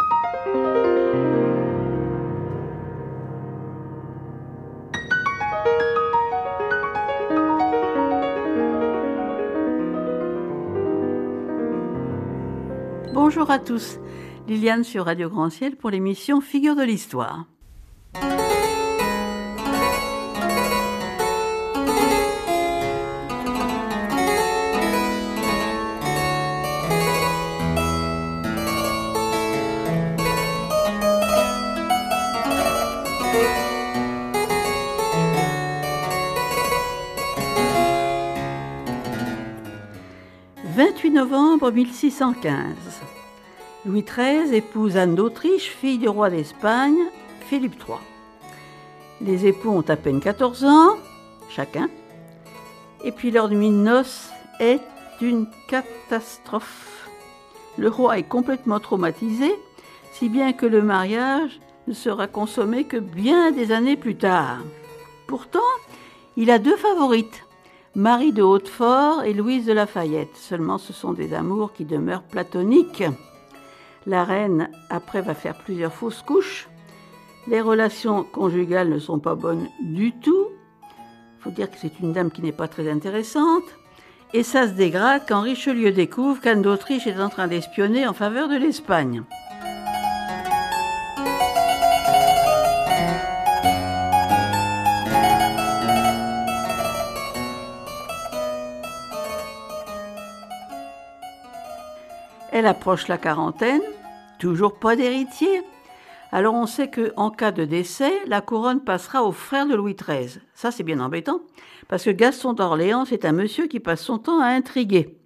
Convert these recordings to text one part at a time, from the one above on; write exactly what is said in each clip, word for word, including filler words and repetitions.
Bonjour à tous, Liliane sur Radio Grand Ciel pour l'émission Figures de l'Histoire. vingt-huit novembre mille six cent quinze. Louis treize épouse Anne d'Autriche, fille du roi d'Espagne, Philippe trois. Les époux ont à peine quatorze ans, chacun, et puis leur nuit de noces est une catastrophe. Le roi est complètement traumatisé, si bien que le mariage ne sera consommé que bien des années plus tard. Pourtant, il a deux favorites, Marie de Hautefort et Louise de Lafayette. Seulement, ce sont des amours qui demeurent platoniques. La reine, après, va faire plusieurs fausses couches. Les relations conjugales ne sont pas bonnes du tout. Il faut dire que c'est une dame qui n'est pas très intéressante. Et ça se dégrade quand Richelieu découvre qu'Anne d'Autriche est en train d'espionner en faveur de l'Espagne. Elle approche la quarantaine, toujours pas d'héritier. Alors on sait qu'en cas de décès, la couronne passera au frère de Louis treize. Ça, c'est bien embêtant, parce que Gaston d'Orléans, c'est un monsieur qui passe son temps à intriguer.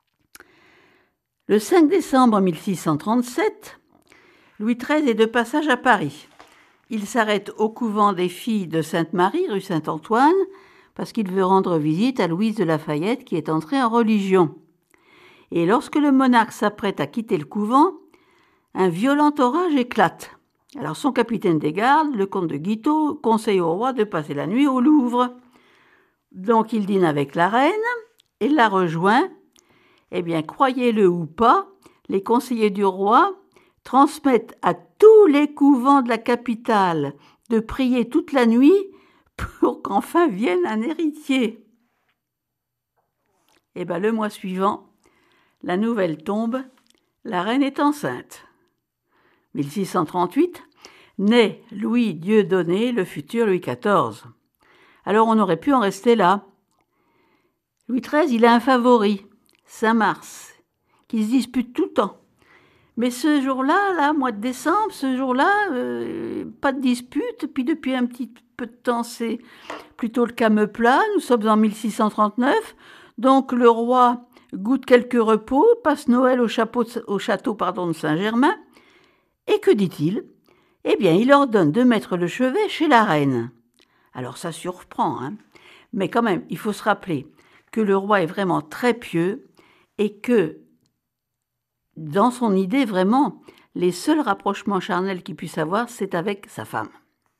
Le cinq décembre mille six cent trente-sept, Louis treize est de passage à Paris. Il s'arrête au couvent des filles de Sainte-Marie, rue Saint-Antoine, parce qu'il veut rendre visite à Louise de Lafayette, qui est entrée en religion. Et lorsque le monarque s'apprête à quitter le couvent, un violent orage éclate. Alors son capitaine des gardes, le comte de Guitaut, conseille au roi de passer la nuit au Louvre. Donc il dîne avec la reine et la rejoint. Eh bien, croyez-le ou pas, les conseillers du roi transmettent à tous les couvents de la capitale de prier toute la nuit pour qu'enfin vienne un héritier. Eh bien, le mois suivant, la nouvelle tombe, la reine est enceinte. mille six cent trente-huit, naît Louis Dieudonné, le futur Louis quatorze. Alors on aurait pu en rester là. Louis treize, il a un favori, Saint-Mars, qui se dispute tout le temps. Mais ce jour-là, là, mois de décembre, ce jour-là, euh, pas de dispute. Puis depuis un petit peu de temps, c'est plutôt le calme plat. Nous sommes en mille six cent trente-neuf, donc le roi goûte quelques repos, passe Noël au, chapeau de, au château pardon, de Saint-Germain, et que dit-il ? Eh bien, il ordonne de mettre le chevet chez la reine. Alors ça surprend, hein, mais quand même, il faut se rappeler que le roi est vraiment très pieux et que, dans son idée, vraiment, les seuls rapprochements charnels qu'il puisse avoir, c'est avec sa femme.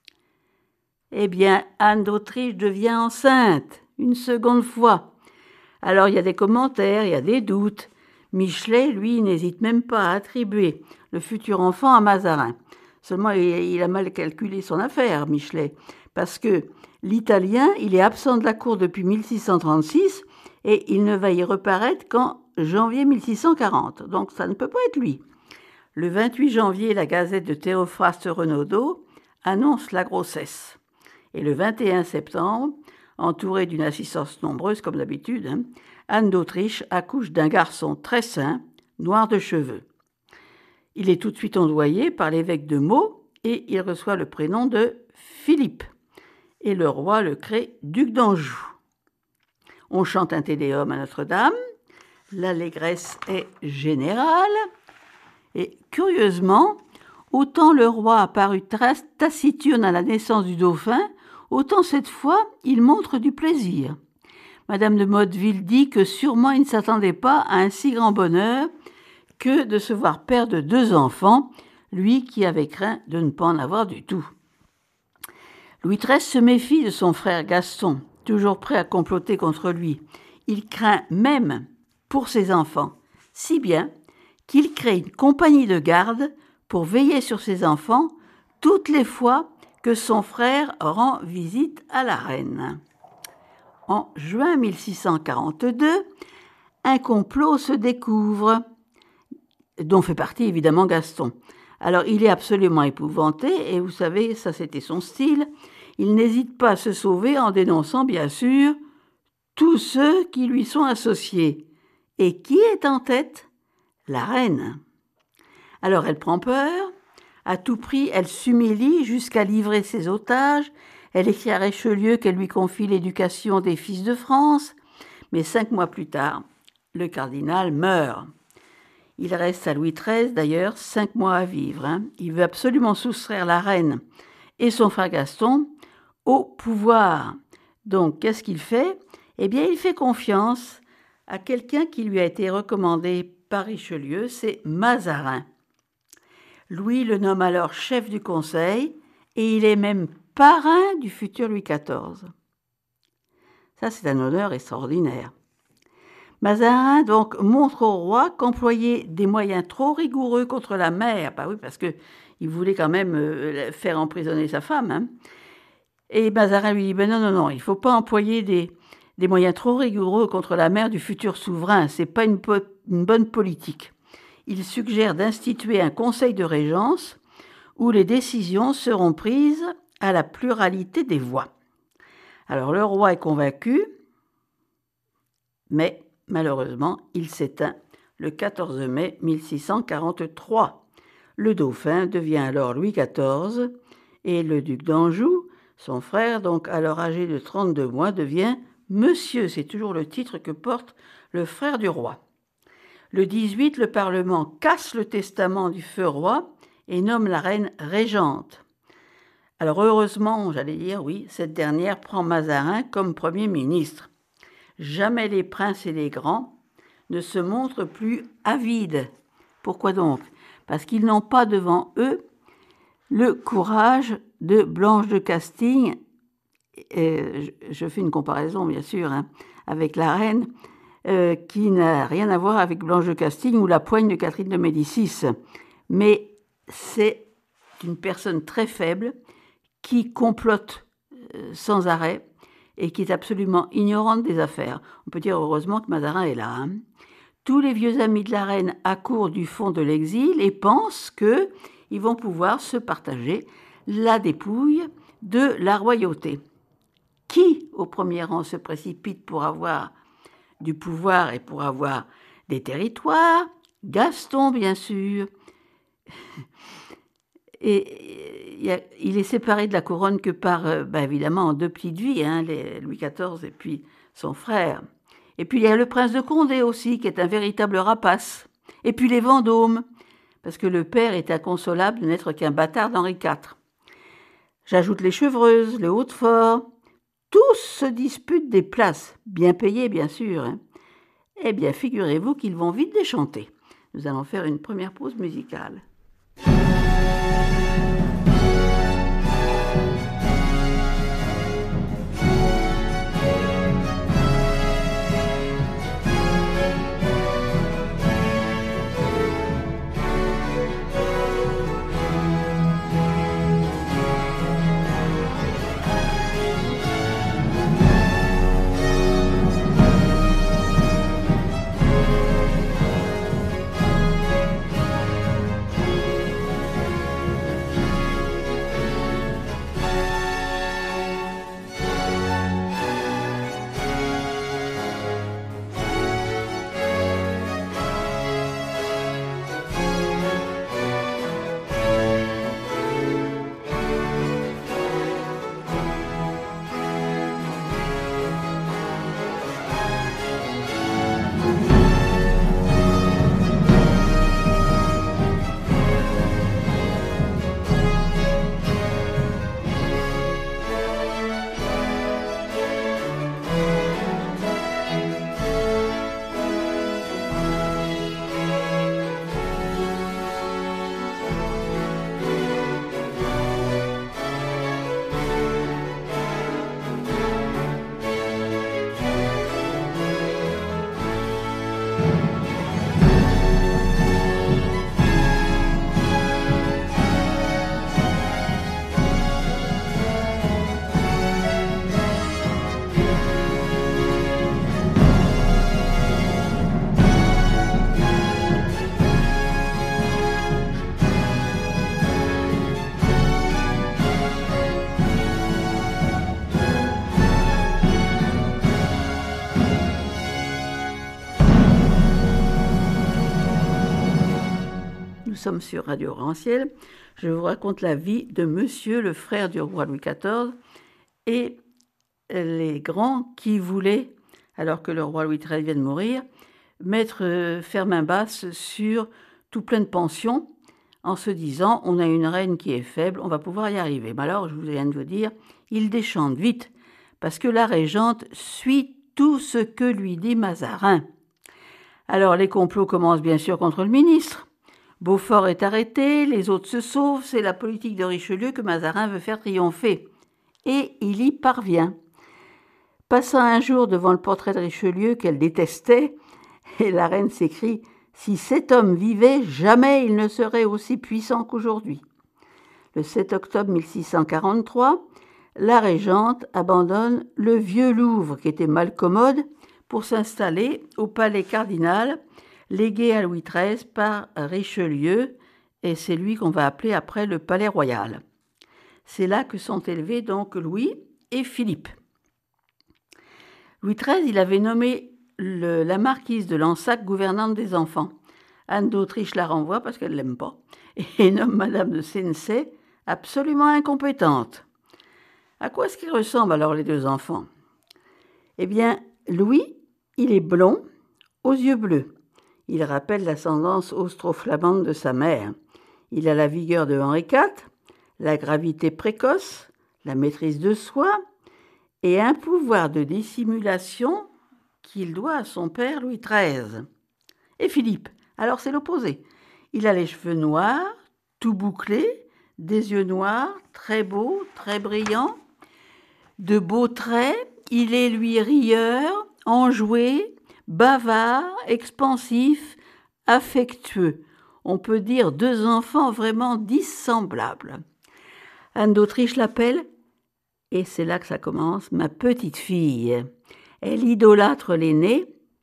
Eh bien, Anne d'Autriche devient enceinte, une seconde fois. Alors, il y a des commentaires, il y a des doutes. Michelet, lui, n'hésite même pas à attribuer le futur enfant à Mazarin. Seulement, il a mal calculé son affaire, Michelet, parce que l'Italien, il est absent de la cour depuis mille six cent trente-six et il ne va y reparaître qu'en janvier mille six cent quarante. Donc, ça ne peut pas être lui. Le vingt-huit janvier, la Gazette de Théophraste Renaudot annonce la grossesse. Et le vingt et un septembre, entourée d'une assistance nombreuse comme d'habitude, hein, Anne d'Autriche accouche d'un garçon très sain, noir de cheveux. Il est tout de suite ondoyé par l'évêque de Meaux et il reçoit le prénom de Philippe. Et le roi le crée duc d'Anjou. On chante un tédéum à Notre-Dame, l'allégresse est générale et curieusement, autant le roi a paru taciturne à la naissance du dauphin, autant cette fois, il montre du plaisir. Madame de Motteville dit que sûrement il ne s'attendait pas à un si grand bonheur que de se voir père de deux enfants, lui qui avait craint de ne pas en avoir du tout. Louis treize se méfie de son frère Gaston, toujours prêt à comploter contre lui. Il craint même pour ses enfants, si bien qu'il crée une compagnie de garde pour veiller sur ses enfants toutes les fois que son frère rend visite à la reine. En juin mille six cent quarante-deux, un complot se découvre, dont fait partie évidemment Gaston. Alors il est absolument épouvanté, et vous savez, ça c'était son style, il n'hésite pas à se sauver en dénonçant bien sûr tous ceux qui lui sont associés. Et qui est en tête? La reine. Alors elle prend peur, à tout prix elle s'humilie jusqu'à livrer ses otages, elle écrit à Richelieu qu'elle lui confie l'éducation des fils de France, mais cinq mois plus tard, le cardinal meurt. Il reste à Louis treize, d'ailleurs, cinq mois à vivre. Hein. Il veut absolument soustraire la reine et son frère Gaston au pouvoir. Donc, qu'est-ce qu'il fait? Eh bien, il fait confiance à quelqu'un qui lui a été recommandé par Richelieu, c'est Mazarin. Louis le nomme alors chef du conseil et il est même parrain du futur Louis quatorze. Ça, c'est un honneur extraordinaire. Mazarin donc montre au roi qu'employer des moyens trop rigoureux contre la mère, bah oui, parce que il voulait quand même euh, faire emprisonner sa femme, hein. Et Mazarin lui dit ben non non non, il faut pas employer des des moyens trop rigoureux contre la mère du futur souverain, c'est pas une, po- une bonne politique. Il suggère d'instituer un conseil de régence où les décisions seront prises à la pluralité des voix. Alors le roi est convaincu, mais malheureusement, il s'éteint le quatorze mai mille six cent quarante-trois. Le dauphin devient alors Louis quatorze et le duc d'Anjou, son frère, donc alors âgé de trente-deux mois, devient Monsieur. C'est toujours le titre que porte le frère du roi. Le dix-huit, le Parlement casse le testament du feu roi et nomme la reine régente. Alors heureusement, j'allais dire, oui, cette dernière prend Mazarin comme Premier ministre. Jamais les princes et les grands ne se montrent plus avides. Pourquoi donc? Parce qu'ils n'ont pas devant eux le courage de Blanche de Castille, et je fais une comparaison bien sûr hein, avec la reine, euh, qui n'a rien à voir avec Blanche de Castille ou la poigne de Catherine de Médicis, mais c'est une personne très faible qui complote euh, sans arrêt et qui est absolument ignorante des affaires. On peut dire heureusement que Mazarin est là. Hein. Tous les vieux amis de la reine accourent du fond de l'exil et pensent qu'ils vont pouvoir se partager la dépouille de la royauté. Qui, au premier rang, se précipite pour avoir du pouvoir et pour avoir des territoires? Gaston, bien sûr. Et il est séparé de la couronne que par, ben évidemment, en deux petites vies, hein, les Louis quatorze et puis son frère. Et puis il y a le prince de Condé aussi, qui est un véritable rapace. Et puis les Vendôme, parce que le père est inconsolable de n'être qu'un bâtard d'Henri quatre. J'ajoute les Chevreuses, le Hautefort. Tous se disputent des places, bien payées bien sûr. Hein. Eh bien, figurez-vous qu'ils vont vite déchanter. Nous allons faire une première pause musicale. sommes sur Radio Arc-en-Ciel. Je vous raconte la vie de Monsieur, le frère du roi Louis quatorze, et les grands qui voulaient, alors que le roi Louis treize vient de mourir, mettre, euh, faire main basse sur tout plein de pensions, en se disant, on a une reine qui est faible, on va pouvoir y arriver. Mais alors, je vous viens de vous dire, il déchante vite, parce que la régente suit tout ce que lui dit Mazarin. Alors, les complots commencent bien sûr contre le ministre. Beaufort est arrêté, les autres se sauvent, c'est la politique de Richelieu que Mazarin veut faire triompher. Et il y parvient. Passant un jour devant le portrait de Richelieu qu'elle détestait, et la reine s'écrie « Si cet homme vivait, jamais il ne serait aussi puissant qu'aujourd'hui ». Le sept octobre mille six cent quarante-trois, la régente abandonne le vieux Louvre, qui était mal commode, pour s'installer au palais cardinal, légué à Louis treize par Richelieu, et c'est lui qu'on va appeler après le palais royal. C'est là que sont élevés donc Louis et Philippe. Louis treize, il avait nommé le, la marquise de Lansac gouvernante des enfants. Anne d'Autriche la renvoie parce qu'elle ne l'aime pas, et nomme Madame de Sensey absolument incompétente. À quoi est-ce qu'ils ressemblent alors les deux enfants? Eh bien, Louis, il est blond, aux yeux bleus. Il rappelle l'ascendance austro-flamande de sa mère. Il a la vigueur de Henri quatre, la gravité précoce, la maîtrise de soi et un pouvoir de dissimulation qu'il doit à son père Louis treize. Et Philippe, alors c'est l'opposé. Il a les cheveux noirs, tout bouclés, des yeux noirs, très beaux, très brillants, de beaux traits. Il est, lui, rieur, enjoué, bavard, expansif, affectueux. On peut dire deux enfants vraiment dissemblables. Anne d'Autriche l'appelle, et c'est là que ça commence, ma petite fille. Elle idolâtre l'aîné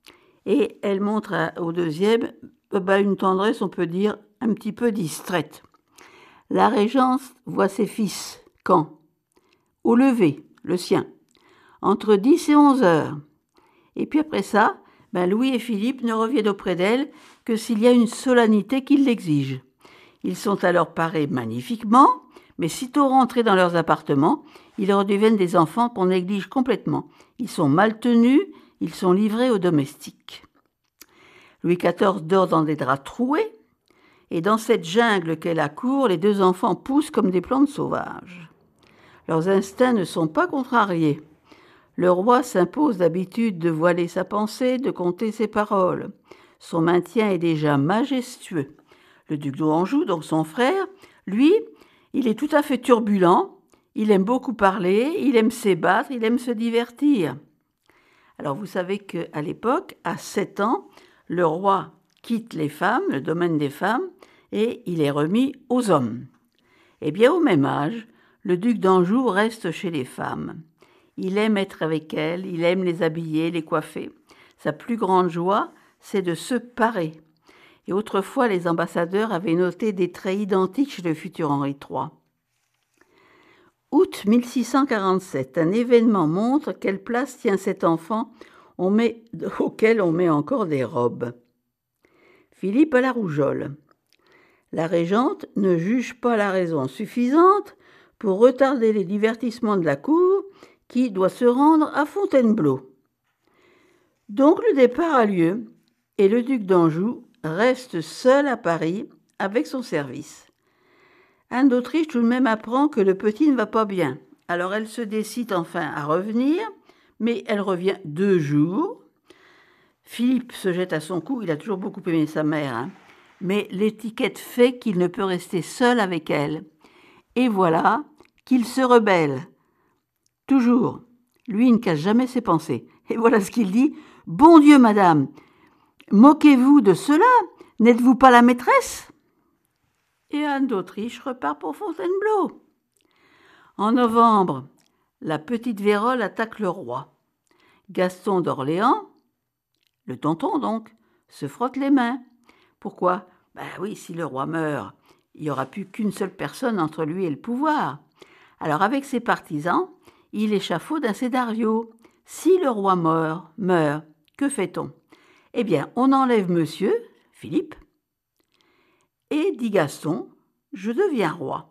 et elle montre à, au deuxième bah, une tendresse, on peut dire, un petit peu distraite. La régence voit ses fils quand? Au lever, le sien, entre dix et onze heures. Et puis après ça, ben Louis et Philippe ne reviennent auprès d'elle que s'il y a une solennité qui l'exige. Ils sont alors parés magnifiquement, mais sitôt rentrés dans leurs appartements, ils redeviennent des enfants qu'on néglige complètement. Ils sont mal tenus, ils sont livrés aux domestiques. Louis quatorze dort dans des draps troués, et dans cette jungle qu'est la cour, les deux enfants poussent comme des plantes sauvages. Leurs instincts ne sont pas contrariés. Le roi s'impose d'habitude de voiler sa pensée, de compter ses paroles. Son maintien est déjà majestueux. Le duc d'Anjou, donc son frère, lui, il est tout à fait turbulent, il aime beaucoup parler, il aime s'ébattre, il aime se divertir. Alors vous savez qu'à l'époque, à sept ans, le roi quitte les femmes, le domaine des femmes, et il est remis aux hommes. Eh bien, au même âge, le duc d'Anjou reste chez les femmes. Il aime être avec elles, il aime les habiller, les coiffer. Sa plus grande joie, c'est de se parer. Et autrefois, les ambassadeurs avaient noté des traits identiques chez le futur Henri trois. Août mille six cent quarante-sept, un événement montre quelle place tient cet enfant on met, auquel on met encore des robes. Philippe a la rougeole. La régente ne juge pas la raison suffisante pour retarder les divertissements de la cour qui doit se rendre à Fontainebleau. Donc le départ a lieu et le duc d'Anjou reste seul à Paris avec son service. Anne d'Autriche tout de même apprend que le petit ne va pas bien. Alors elle se décide enfin à revenir, mais elle revient deux jours. Philippe se jette à son cou, il a toujours beaucoup aimé sa mère, hein, mais l'étiquette fait qu'il ne peut rester seul avec elle. Et voilà qu'il se rebelle. Toujours. Lui, il ne cache jamais ses pensées. Et voilà ce qu'il dit. « Bon Dieu, madame, moquez-vous de cela? N'êtes-vous pas la maîtresse ?» Et Anne d'Autriche repart pour Fontainebleau. En novembre, la petite Vérole attaque le roi. Gaston d'Orléans, le tonton donc, se frotte les mains. Pourquoi? Ben oui, si le roi meurt, il n'y aura plus qu'une seule personne entre lui et le pouvoir. Alors avec ses partisans, il échafaude un scénario. Si le roi meurt, meurt, que fait-on? Eh bien, on enlève monsieur, Philippe, Et, dit Gaston, je deviens roi.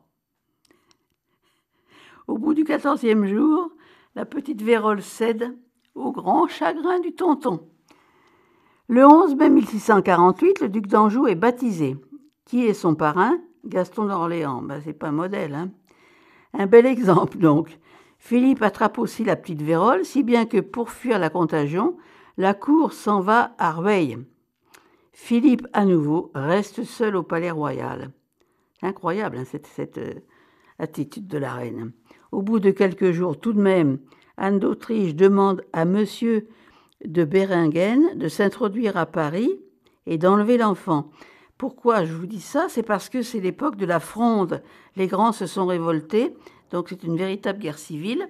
Au bout du quatorzième jour, la petite Vérole cède au grand chagrin du tonton. Le onze mai mille six cent quarante-huit, le duc d'Anjou est baptisé. Qui est son parrain? Gaston d'Orléans. Ben, c'est pas un modèle, hein. Un bel exemple, donc. Philippe attrape aussi la petite Vérole, si bien que pour fuir la contagion, la cour s'en va à Rueil. Philippe, à nouveau, reste seul au palais royal. C'est incroyable, hein, cette, cette euh, attitude de la reine. Au bout de quelques jours, tout de même, Anne d'Autriche demande à monsieur de Béringen de s'introduire à Paris et d'enlever l'enfant. Pourquoi je vous dis ça? C'est parce que c'est l'époque de la Fronde. Les grands se sont révoltés, donc c'est une véritable guerre civile.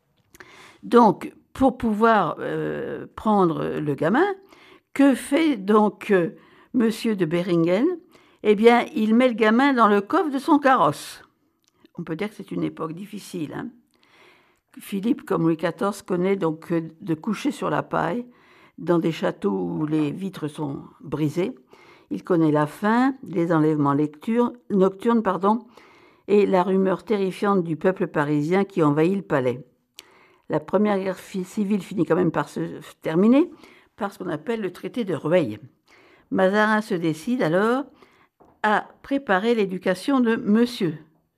Donc, pour pouvoir euh, prendre le gamin, que fait donc euh, monsieur de Béringen? Eh bien, il met le gamin dans le coffre de son carrosse. On peut dire que c'est une époque difficile, hein. Philippe, comme Louis quatorze, connaît donc de coucher sur la paille dans des châteaux où les vitres sont brisées. Il connaît la faim, les enlèvements lecture, nocturnes pardon, et la rumeur terrifiante du peuple parisien qui envahit le palais. La première guerre civile finit quand même par se terminer par ce qu'on appelle le traité de Rueil. Mazarin se décide alors à préparer l'éducation de monsieur.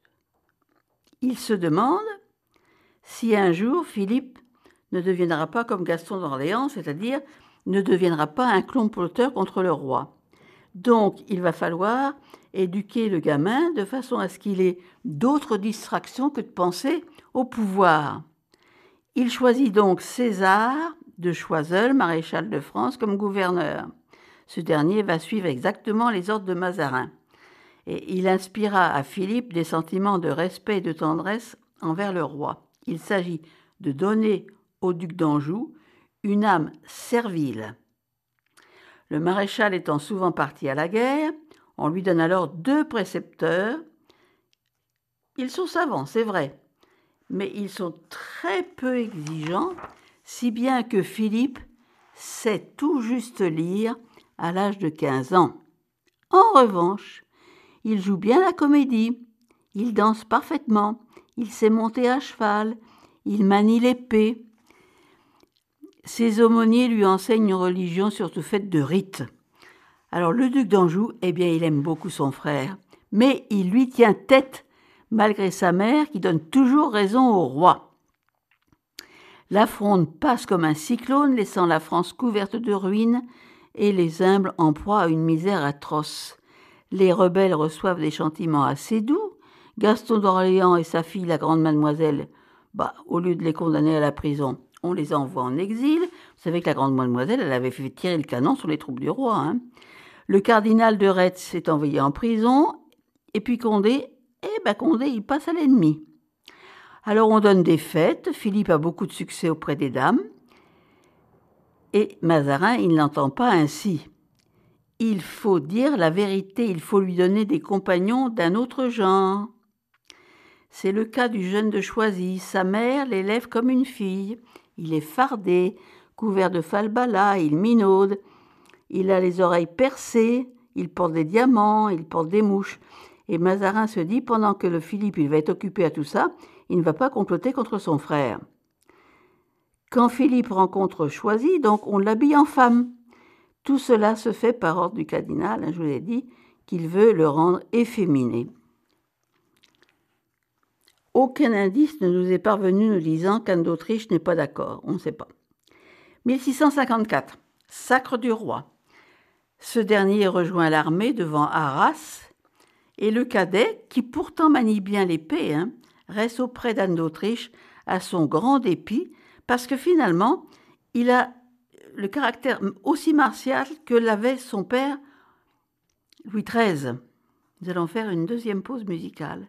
Il se demande si un jour Philippe ne deviendra pas comme Gaston d'Orléans, c'est-à-dire ne deviendra pas un comploteur contre le roi. Donc, il va falloir éduquer le gamin de façon à ce qu'il ait d'autres distractions que de penser au pouvoir. Il choisit donc César de Choiseul, maréchal de France, comme gouverneur. Ce dernier va suivre exactement les ordres de Mazarin. Et il inspira à Philippe des sentiments de respect et de tendresse envers le roi. Il s'agit de donner au duc d'Anjou une âme servile. Le maréchal étant souvent parti à la guerre, on lui donne alors deux précepteurs. Ils sont savants, c'est vrai, mais ils sont très peu exigeants, si bien que Philippe sait tout juste lire à l'âge de quinze ans. En revanche, il joue bien la comédie, il danse parfaitement, il sait monter à cheval, il manie l'épée. Ses aumôniers lui enseignent une religion surtout faite de rites. Alors le duc d'Anjou, eh bien, il aime beaucoup son frère, mais il lui tient tête malgré sa mère qui donne toujours raison au roi. La Fronde passe comme un cyclone, laissant la France couverte de ruines et les humbles en proie à une misère atroce. Les rebelles reçoivent des châtiments assez doux. Gaston d'Orléans et sa fille, la grande mademoiselle, bah, au lieu de les condamner à la prison, on les envoie en exil. Vous savez que la grande mademoiselle, elle avait fait tirer le canon sur les troupes du roi, hein. Le cardinal de Retz est envoyé en prison, et puis Condé, eh ben Condé, il passe à l'ennemi. Alors on donne des fêtes, Philippe a beaucoup de succès auprès des dames, et Mazarin, il n'entend pas ainsi. Il faut dire la vérité, il faut lui donner des compagnons d'un autre genre. C'est le cas du jeune de Choisy, sa mère l'élève comme une fille. Il est fardé, couvert de falbalas, il minaude, il a les oreilles percées, il porte des diamants, il porte des mouches. Et Mazarin se dit, pendant que le Philippe il va être occupé à tout ça, il ne va pas comploter contre son frère. Quand Philippe rencontre Choisy, donc on l'habille en femme. Tout cela se fait par ordre du cardinal, hein, je vous l'ai dit, qu'il veut le rendre efféminé. Aucun indice ne nous est parvenu nous disant qu'Anne d'Autriche n'est pas d'accord, on ne sait pas. mille six cent cinquante-quatre, sacre du roi. Ce dernier rejoint l'armée devant Arras, et le cadet, qui pourtant manie bien l'épée, hein, reste auprès d'Anne d'Autriche à son grand dépit, parce que finalement, il a le caractère aussi martial que l'avait son père Louis treize. Nous allons faire une deuxième pause musicale.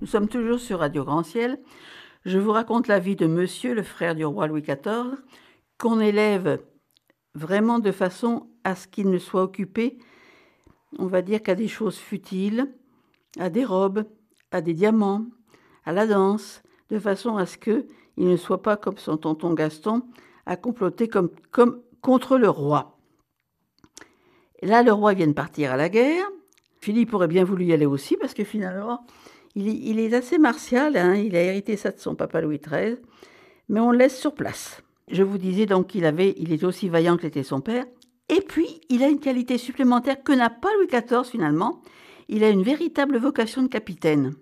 Nous sommes toujours sur Radio Grand-Ciel. Je vous raconte la vie de Monsieur, le frère du roi Louis quatorze, qu'on élève vraiment de façon à ce qu'il ne soit occupé, on va dire, qu'à des choses futiles, à des robes, à des diamants, à la danse, de façon à ce qu'il ne soit pas, comme son tonton Gaston, à comploter comme, comme contre le roi. Et là, le roi vient de partir à la guerre. Philippe aurait bien voulu y aller aussi, parce que finalement, il, il est assez martial, hein, il a hérité ça de son papa Louis treize, mais on le laisse sur place. Je vous disais donc qu'il avait, il est aussi vaillant que l'était son père, et puis il a une qualité supplémentaire que n'a pas Louis quatorze finalement, il a une véritable vocation de capitaine.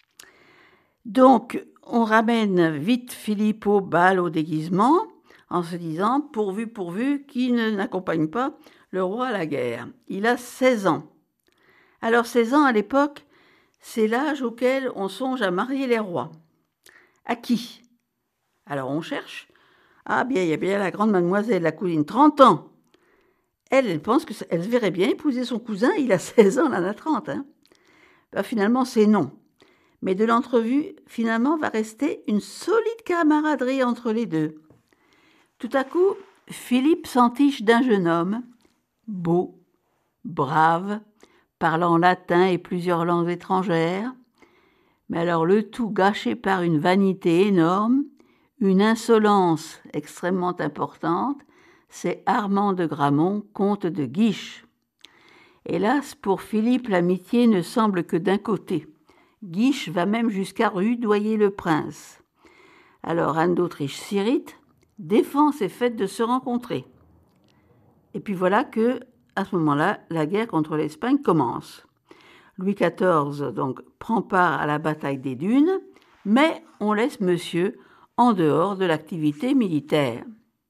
Donc, on ramène vite Philippe au bal, au déguisement, en se disant, pourvu, pourvu, qu'il ne n'accompagne pas le roi à la guerre. Il a seize ans. Alors, seize ans, à l'époque, c'est l'âge auquel on songe à marier les rois. À qui? Alors, on cherche. Ah bien, il y a bien la grande mademoiselle, la cousine, trente ans. Elle, elle pense qu'elle se verrait bien épouser son cousin, il a seize ans, elle en a trente. Hein. Ben, finalement, c'est non. Mais de l'entrevue, finalement, va rester une solide camaraderie entre les deux. Tout à coup, Philippe s'entiche d'un jeune homme, beau, brave, parlant latin et plusieurs langues étrangères, mais alors le tout gâché par une vanité énorme, une insolence extrêmement importante, c'est Armand de Gramont, comte de Guiche. Hélas, pour Philippe, l'amitié ne semble que d'un côté. Guiche va même jusqu'à rudoyer le prince. Alors Anne d'Autriche s'irrite, défend ses fêtes de se rencontrer. Et puis voilà que, à ce moment-là, la guerre contre l'Espagne commence. Louis quatorze donc prend part à la bataille des Dunes, mais on laisse monsieur en dehors de l'activité militaire.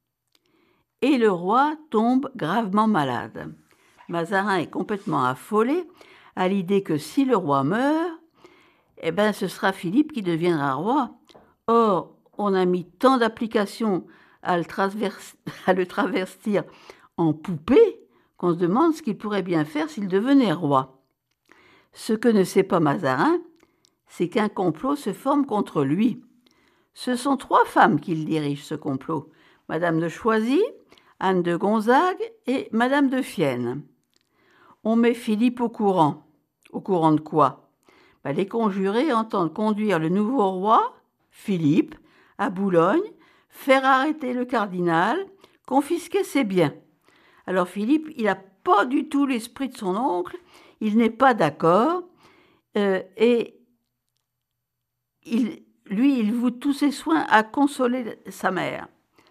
Et le roi tombe gravement malade. Mazarin est complètement affolé à l'idée que si le roi meurt, eh ben, ce sera Philippe qui deviendra roi. Or, on a mis tant d'applications à le, travers- à le travestir en poupée qu'on se demande ce qu'il pourrait bien faire s'il devenait roi. Ce que ne sait pas Mazarin, c'est qu'un complot se forme contre lui. Ce sont trois femmes qui le dirigent, ce complot. Madame de Choisy, Anne de Gonzague et Madame de Fienne. On met Philippe au courant. Au courant de quoi? Ben, les conjurés entendent conduire le nouveau roi, Philippe, à Boulogne, faire arrêter le cardinal, confisquer ses biens. Alors Philippe, il n'a pas du tout l'esprit de son oncle, il n'est pas d'accord, euh, et il, lui, il voue tous ses soins à consoler sa mère.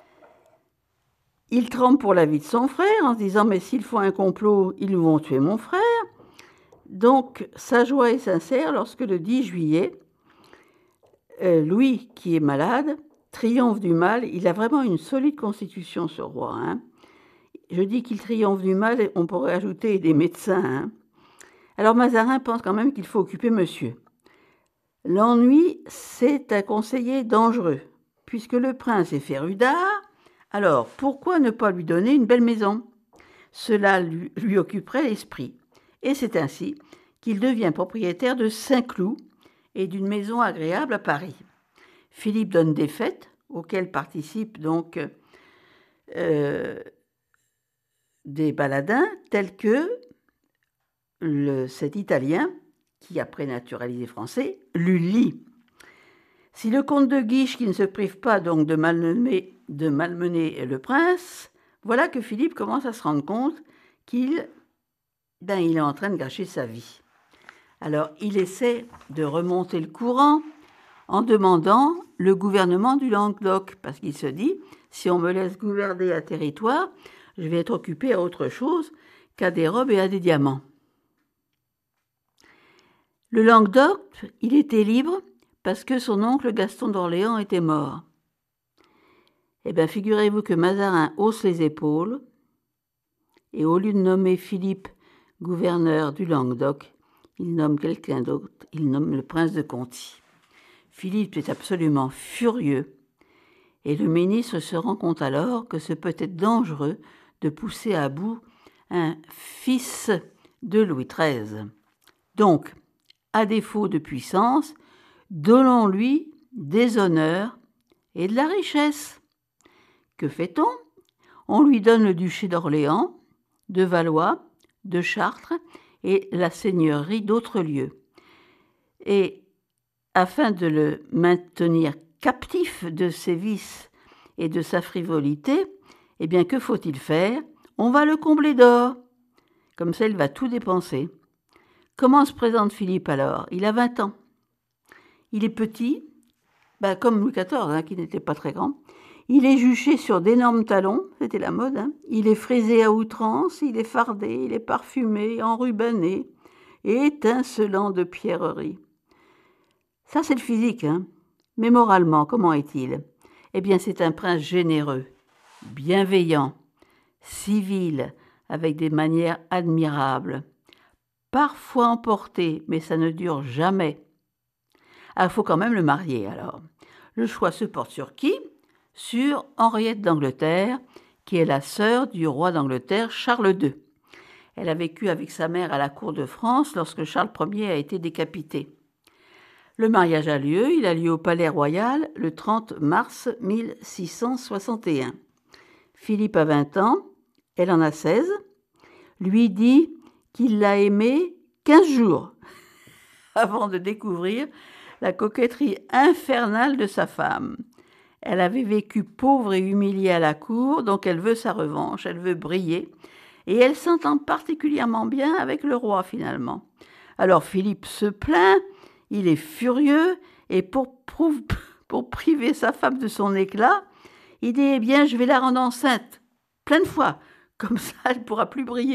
Il tremble pour la vie de son frère en se disant « mais s'ils font un complot, ils vont tuer mon frère ». Donc, sa joie est sincère lorsque le dix juillet, euh, Louis, qui est malade, triomphe du mal. Il a vraiment une solide constitution, ce roi. Hein. Je dis qu'il triomphe du mal, et on pourrait ajouter des médecins. Hein. Alors Mazarin pense quand même qu'il faut occuper monsieur. L'ennui, c'est un conseiller dangereux. Puisque le prince est féru d'art, alors pourquoi ne pas lui donner une belle maison? Cela lui, lui occuperait l'esprit. Et c'est ainsi qu'il devient propriétaire de Saint-Cloud et d'une maison agréable à Paris. Philippe donne des fêtes auxquelles participent donc euh, des baladins tels que le, cet Italien, qui après naturalisé français, Lully. Si le comte de Guiche, qui ne se prive pas donc de malmener, de malmener le prince, voilà que Philippe commence à se rendre compte qu'il ben, il est en train de gâcher sa vie. Alors, il essaie de remonter le courant en demandant le gouvernement du Languedoc, parce qu'il se dit, si on me laisse gouverner un territoire, je vais être occupé à autre chose qu'à des robes et à des diamants. Le Languedoc, il était libre parce que son oncle Gaston d'Orléans était mort. Eh bien, figurez-vous que Mazarin hausse les épaules et au lieu de nommer Philippe gouverneur du Languedoc, il nomme quelqu'un d'autre, il nomme le prince de Conti. Philippe est absolument furieux et le ministre se rend compte alors que ce peut être dangereux de pousser à bout un fils de Louis treize. Donc, à défaut de puissance, donnons-lui des honneurs et de la richesse. Que fait-on? On lui donne le duché d'Orléans, de Valois, de Chartres et la seigneurie d'autres lieux. Et afin de le maintenir captif de ses vices et de sa frivolité, eh bien, que faut-il faire? On va le combler d'or. Comme ça, il va tout dépenser. Comment se présente Philippe alors? Il a vingt ans. Il est petit, ben, comme Louis quatorze, hein, qui n'était pas très grand. Il est juché sur d'énormes talons, c'était la mode. Hein. Il est frisé à outrance, il est fardé, il est parfumé, enrubanné, et étincelant de pierreries. Ça, c'est le physique, hein. Mais moralement, comment est-il? Eh bien, c'est un prince généreux, bienveillant, civil, avec des manières admirables, parfois emporté, mais ça ne dure jamais. Ah, il faut quand même le marier, alors. Le choix se porte sur qui? Sur Henriette d'Angleterre, qui est la sœur du roi d'Angleterre, Charles deux. Elle a vécu avec sa mère à la cour de France lorsque Charles Ier a été décapité. Le mariage a lieu, il a lieu au Palais Royal le trente mars mille six cent soixante et un. Philippe a vingt ans, elle en a seize, lui dit qu'il l'a aimée quinze jours avant de découvrir la coquetterie infernale de sa femme. Elle avait vécu pauvre et humiliée à la cour, donc elle veut sa revanche, elle veut briller, et elle s'entend particulièrement bien avec le roi finalement. Alors Philippe se plaint, il est furieux, et pour, prouve, pour priver sa femme de son éclat, il dit « Eh bien, je vais la rendre enceinte, plein de fois, comme ça elle ne pourra plus briller. »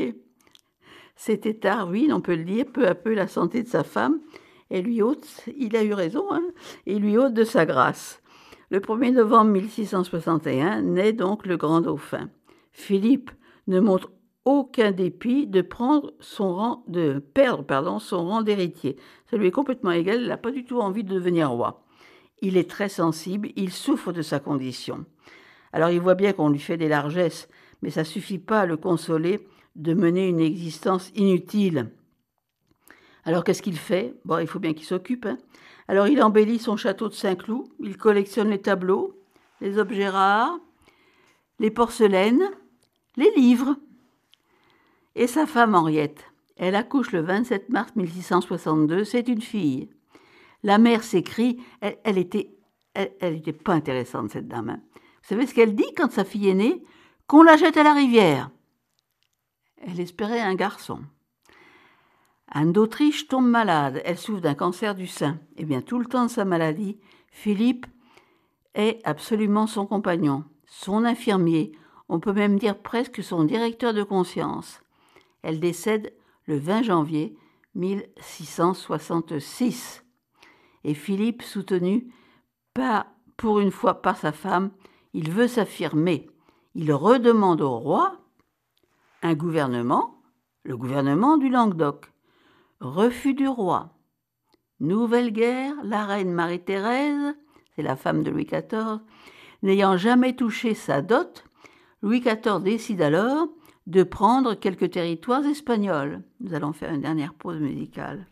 Cet état ruine, on peut le dire, peu à peu la santé de sa femme, et lui ôte, il a eu raison, hein, et lui ôte de sa grâce. Le premier novembre mille six cent soixante et un naît donc le grand dauphin. Philippe ne montre aucun dépit de, prendre son rang, de perdre pardon, son rang d'héritier. Ça lui est complètement égal, il n'a pas du tout envie de devenir roi. Il est très sensible, il souffre de sa condition. Alors il voit bien qu'on lui fait des largesses, mais ça ne suffit pas à le consoler de mener une existence inutile. Alors qu'est-ce qu'il fait? Bon, il faut bien qu'il s'occupe. Hein. Alors il embellit son château de Saint-Cloud, il collectionne les tableaux, les objets rares, les porcelaines, les livres. Et sa femme Henriette, elle accouche le vingt-sept mars mille six cent soixante-deux, c'est une fille. La mère s'écrie, elle, elle était, elle, elle était pas intéressante cette dame. Hein. Vous savez ce qu'elle dit quand sa fille est née? Qu'on la jette à la rivière. Elle espérait un garçon. Anne d'Autriche tombe malade, elle souffre d'un cancer du sein. Eh bien, tout le temps de sa maladie, Philippe est absolument son compagnon, son infirmier, on peut même dire presque son directeur de conscience. Elle décède le vingt janvier mille six cent soixante-six. Et Philippe, soutenu par, pour une fois par sa femme, il veut s'affirmer. Il redemande au roi un gouvernement, le gouvernement du Languedoc. Refus du roi. Nouvelle guerre, la reine Marie-Thérèse, c'est la femme de Louis quatorze, n'ayant jamais touché sa dot, Louis quatorze décide alors de prendre quelques territoires espagnols. Nous allons faire une dernière pause musicale.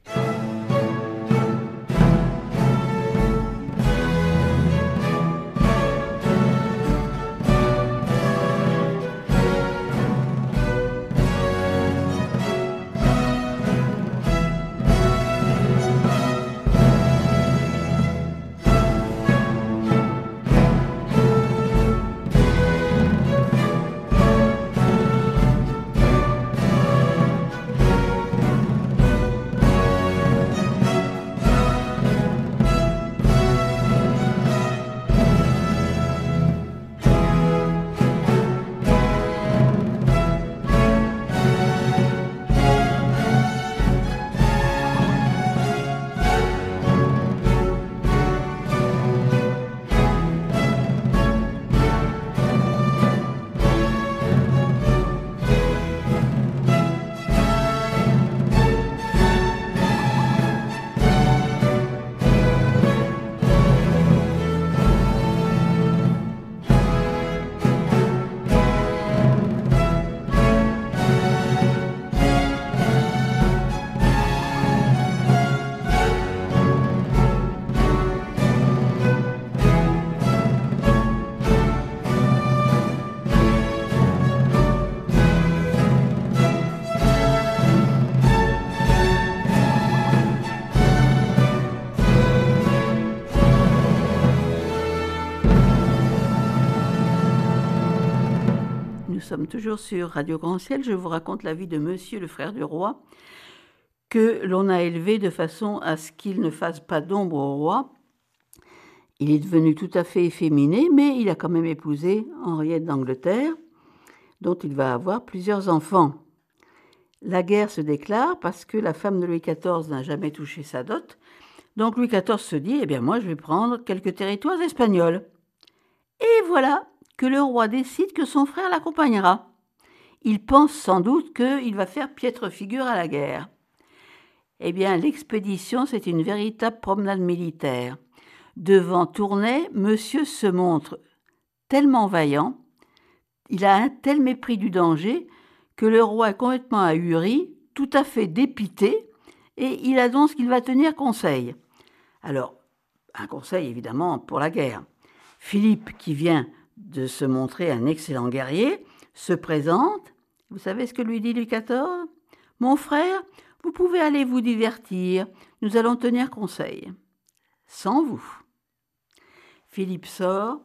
sommes toujours sur Radio Grand Ciel. Je vous raconte la vie de Monsieur le frère du roi, que l'on a élevé de façon à ce qu'il ne fasse pas d'ombre au roi. Il est devenu tout à fait efféminé, mais il a quand même épousé Henriette d'Angleterre, dont il va avoir plusieurs enfants. La guerre se déclare parce que la femme de Louis quatorze n'a jamais touché sa dot. Donc Louis quatorze se dit, eh bien moi je vais prendre quelques territoires espagnols. Et voilà que le roi décide que son frère l'accompagnera. Il pense sans doute qu'il va faire piètre figure à la guerre. Eh bien, l'expédition, c'est une véritable promenade militaire. Devant Tournai, monsieur se montre tellement vaillant, il a un tel mépris du danger que le roi est complètement ahuri, tout à fait dépité, et il annonce qu'il va tenir conseil. Alors, un conseil évidemment pour la guerre. Philippe, qui vient de se montrer un excellent guerrier, se présente. Vous savez ce que lui dit Louis quatorze ? « Mon frère, vous pouvez aller vous divertir, nous allons tenir conseil. Sans vous. » Philippe sort,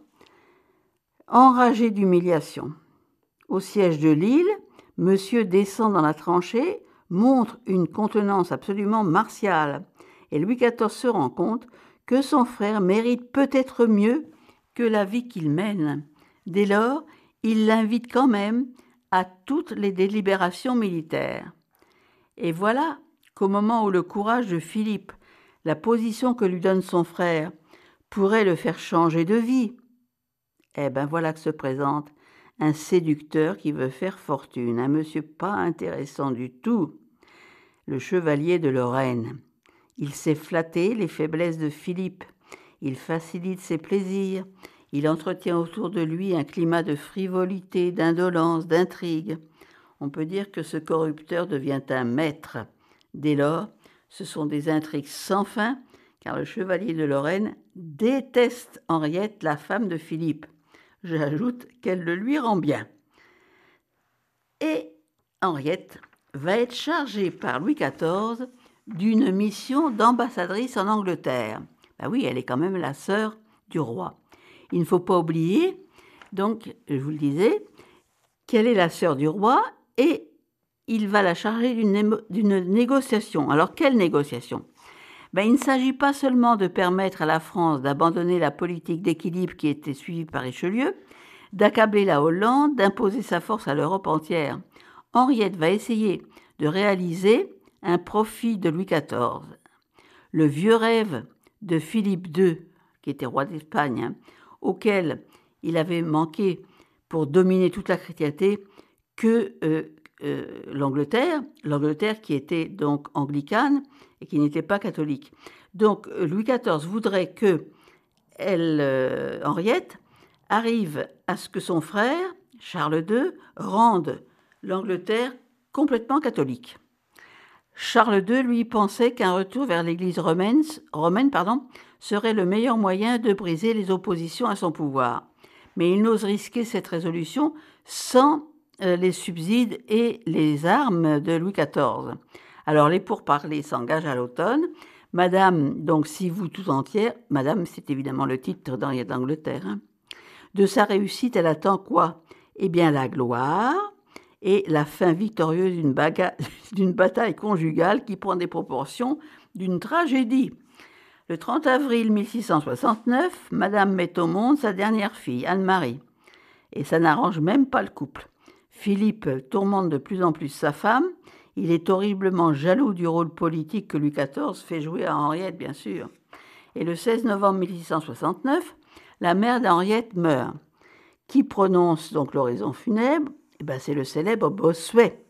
enragé d'humiliation. Au siège de Lille, monsieur descend dans la tranchée, montre une contenance absolument martiale, et Louis quatorze se rend compte que son frère mérite peut-être mieux que la vie qu'il mène. Dès lors, il l'invite quand même à toutes les délibérations militaires. Et voilà qu'au moment où le courage de Philippe, la position que lui donne son frère, pourrait le faire changer de vie, eh bien voilà que se présente un séducteur qui veut faire fortune, un monsieur pas intéressant du tout, le chevalier de Lorraine. Il sait flatter les faiblesses de Philippe, il facilite ses plaisirs, il entretient autour de lui un climat de frivolité, d'indolence, d'intrigue. On peut dire que ce corrupteur devient un maître. Dès lors, ce sont des intrigues sans fin, car le chevalier de Lorraine déteste Henriette, la femme de Philippe. J'ajoute qu'elle le lui rend bien. Et Henriette va être chargée par Louis quatorze d'une mission d'ambassadrice en Angleterre. Ben oui, elle est quand même la sœur du roi. Il ne faut pas oublier, donc, je vous le disais, qu'elle est la sœur du roi et il va la charger d'une, némo- d'une négociation. Alors, quelle négociation ? Ben, il ne s'agit pas seulement de permettre à la France d'abandonner la politique d'équilibre qui était suivie par Richelieu, d'accabler la Hollande, d'imposer sa force à l'Europe entière. Henriette va essayer de réaliser un profit de Louis quatorze. Le vieux rêve de Philippe deux, qui était roi d'Espagne, hein, auquel il avait manqué pour dominer toute la chrétienté, que euh, euh, l'Angleterre, l'Angleterre qui était donc anglicane et qui n'était pas catholique. Donc Louis quatorze voudrait que elle, euh, Henriette arrive à ce que son frère, Charles deux, rende l'Angleterre complètement catholique. Charles deux, lui, pensait qu'un retour vers l'Église romaine, romaine pardon, serait le meilleur moyen de briser les oppositions à son pouvoir. Mais il n'ose risquer cette résolution sans euh, les subsides et les armes de Louis quatorze. Alors les pourparlers s'engagent à l'automne. Madame, donc si vous tout entière, Madame, c'est évidemment le titre d'Henriette d'Angleterre, hein. De sa réussite, elle attend quoi ? Eh bien la gloire et la fin victorieuse d'une, baga- d'une bataille conjugale qui prend des proportions d'une tragédie. Le trente avril mille six cent soixante-neuf, Madame met au monde sa dernière fille, Anne-Marie. Et ça n'arrange même pas le couple. Philippe tourmente de plus en plus sa femme. Il est horriblement jaloux du rôle politique que Louis quatorze fait jouer à Henriette, bien sûr. Et le seize novembre mille six cent soixante-neuf, la mère d'Henriette meurt. Qui prononce donc l'oraison funèbre ? Eh ben, c'est le célèbre Bossuet.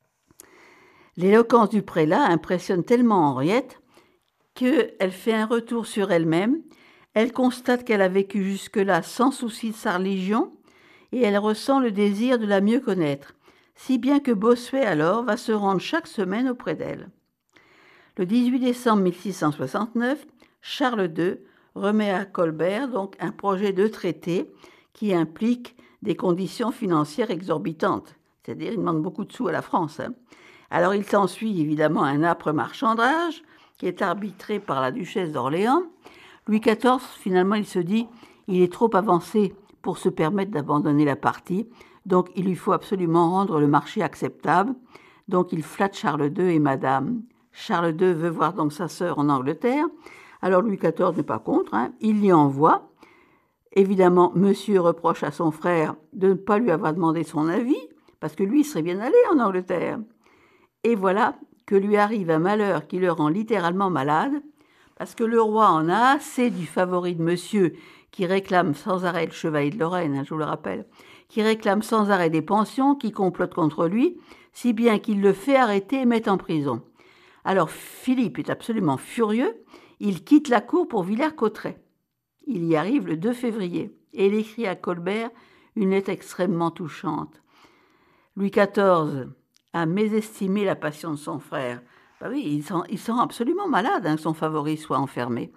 L'éloquence du prélat impressionne tellement Henriette qu'elle fait un retour sur elle-même. Elle constate qu'elle a vécu jusque-là sans souci de sa religion et elle ressent le désir de la mieux connaître, si bien que Bossuet alors va se rendre chaque semaine auprès d'elle. Le dix-huit décembre mille six cent soixante-neuf, Charles deux remet à Colbert donc un projet de traité qui implique des conditions financières exorbitantes, c'est-à-dire il demande beaucoup de sous à la France. Hein. Alors il s'ensuit évidemment un âpre marchandage qui est arbitré par la duchesse d'Orléans. Louis quatorze, finalement, il se dit il est trop avancé pour se permettre d'abandonner la partie. donc il lui faut absolument rendre le marché acceptable. Donc il flatte Charles deux et Madame. Charles deux veut voir donc sa sœur en Angleterre. Alors Louis quatorze n'est pas contre, hein. Il l'y envoie. Évidemment, monsieur reproche à son frère de ne pas lui avoir demandé son avis, parce que lui serait bien allé en Angleterre. Et voilà que lui arrive un malheur qui le rend littéralement malade, parce que le roi en a assez du favori de monsieur, qui réclame sans arrêt le chevalier de Lorraine, hein, je vous le rappelle, qui réclame sans arrêt des pensions, qui complote contre lui, si bien qu'il le fait arrêter et met en prison. Alors Philippe est absolument furieux, il quitte la cour pour Villers-Cotterêts. Il y arrive le deux février, et il écrit à Colbert une lettre extrêmement touchante. Louis quatorze a mésestimé la passion de son frère. Ben oui, il sent, il sent absolument malade hein, que son favori soit enfermé.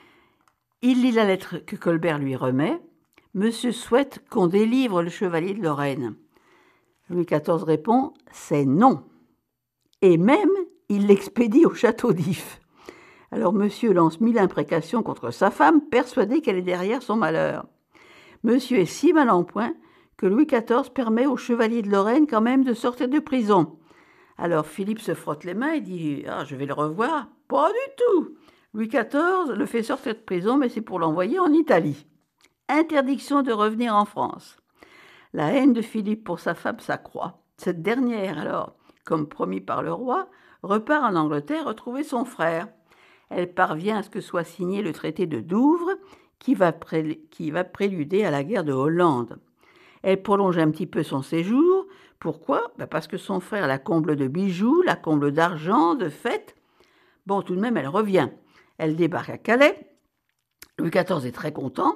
Il lit la lettre que Colbert lui remet. Monsieur souhaite qu'on délivre le chevalier de Lorraine. Louis quatorze répond « c'est non ». Et même, il l'expédie au château d'If. Alors monsieur lance mille imprécations contre sa femme, persuadé qu'elle est derrière son malheur. Monsieur est si mal en point que Louis quatorze permet au chevalier de Lorraine quand même de sortir de prison. Alors Philippe se frotte les mains et dit « Ah, je vais le revoir ». Pas du tout. Louis quatorze le fait sortir de prison, mais c'est pour l'envoyer en Italie. Interdiction de revenir en France. La haine de Philippe pour sa femme s'accroît. Cette dernière, alors, comme promis par le roi, repart en Angleterre retrouver son frère. Elle parvient à ce que soit signé le traité de Douvres, qui va, pré- qui va préluder à la guerre de Hollande. Elle prolonge un petit peu son séjour. Pourquoi ? Ben parce que son frère la comble de bijoux, la comble d'argent, de fêtes. Bon, tout de même, elle revient. Elle débarque à Calais. Louis quatorze est très content.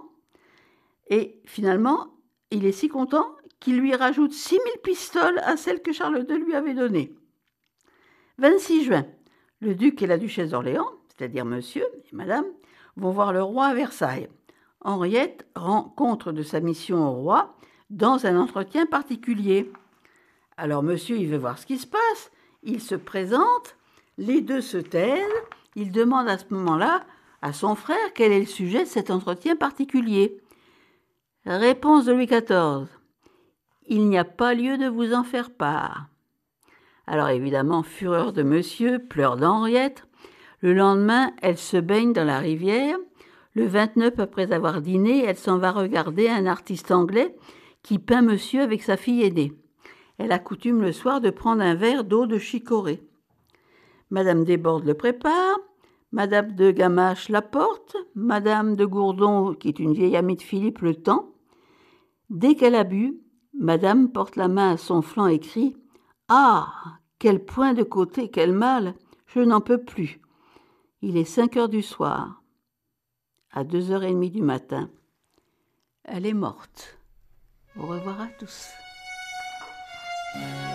Et finalement, il est si content qu'il lui rajoute six mille pistoles à celles que Charles deux lui avait données. vingt-six juin, le duc et la duchesse d'Orléans, c'est-à-dire monsieur et madame, vont voir le roi à Versailles. Henriette rend compte de sa mission au roi dans un entretien particulier. Alors monsieur, il veut voir ce qui se passe. Il se présente, les deux se taisent. Il demande à ce moment-là à son frère quel est le sujet de cet entretien particulier. Réponse de Louis quatorze. Il n'y a pas lieu de vous en faire part. Alors évidemment, fureur de monsieur, pleurs d'Henriette. Le lendemain, elle se baigne dans la rivière. Le vingt-neuf, après avoir dîné, elle s'en va regarder un artiste anglais qui peint monsieur avec sa fille aînée. Elle a coutume le soir de prendre un verre d'eau de chicorée. Madame Desbordes le prépare, Madame de Gamache l'apporte, Madame de Gourdon, qui est une vieille amie de Philippe, le tend. Dès qu'elle a bu, Madame porte la main à son flanc et crie « Ah, quel point de côté, quel mal, je n'en peux plus. Il est cinq heures du soir. À deux heures et demie du matin, elle est morte. Au revoir à tous.